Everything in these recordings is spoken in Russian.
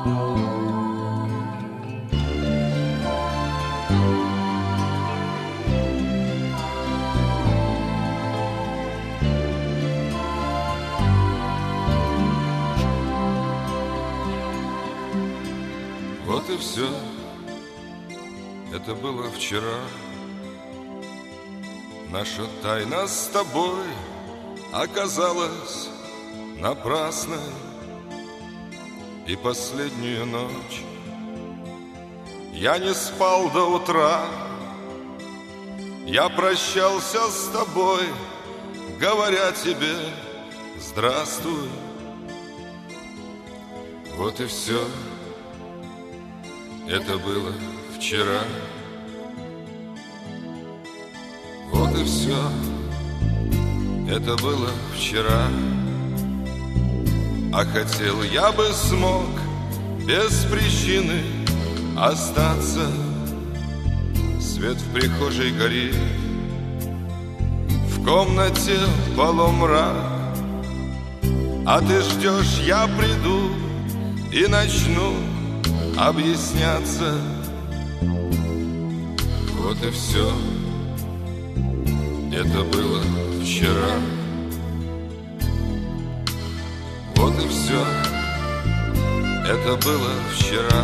Вот и все, это было вчера. Наша тайна с тобой оказалась напрасной. И последнюю ночь я не спал до утра. Я прощался с тобой, говоря тебе здравствуй. Вот и все, это было вчера. Вот и все, это было вчера. А хотел я бы смог без причины остаться. Свет в прихожей горит, в комнате полумрак. А ты ждешь, я приду и начну объясняться. Вот и все, это было вчера. Вот и все, это было вчера.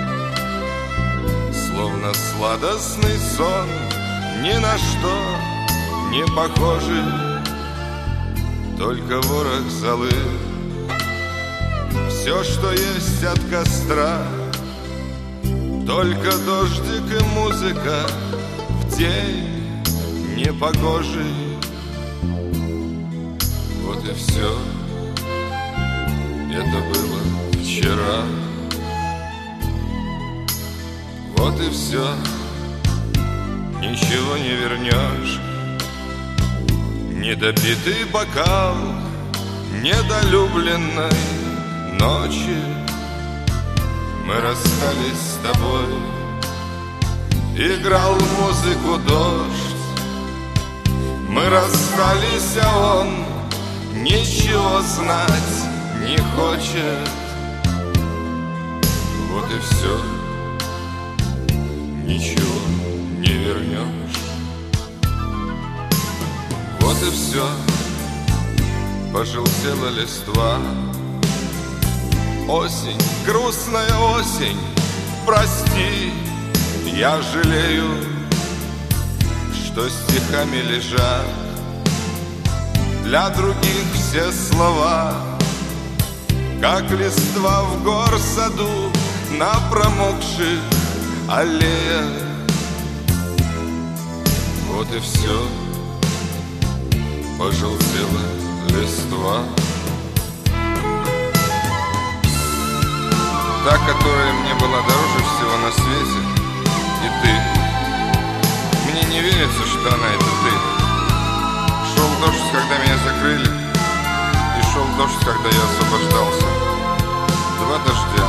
Словно сладостный сон, ни на что не похожий. Только ворох золы, все, что есть от костра. Только дождик и музыка в день непогожий. Вот и все, это было вчера. Вот и все, ничего не вернешь. Недопитый бокал недолюбленной ночи. Мы расстались с тобой, играл музыку дождь. Мы расстались, а он ничего знать не хочет. Вот и все, ничего не вернешь. Вот и все, пожелтела листва. Осень, грустная осень, прости, я жалею, что стихами лежат для других все слова, как листва в горсаду на промокших аллеях. Вот и все, пожелтела листва. Та, которая мне была дороже всего на свете, и ты. Мне не верится, что она это ты. Шел дождь, когда меня закрыли, и шел дождь, когда я освобождался. Два дождя,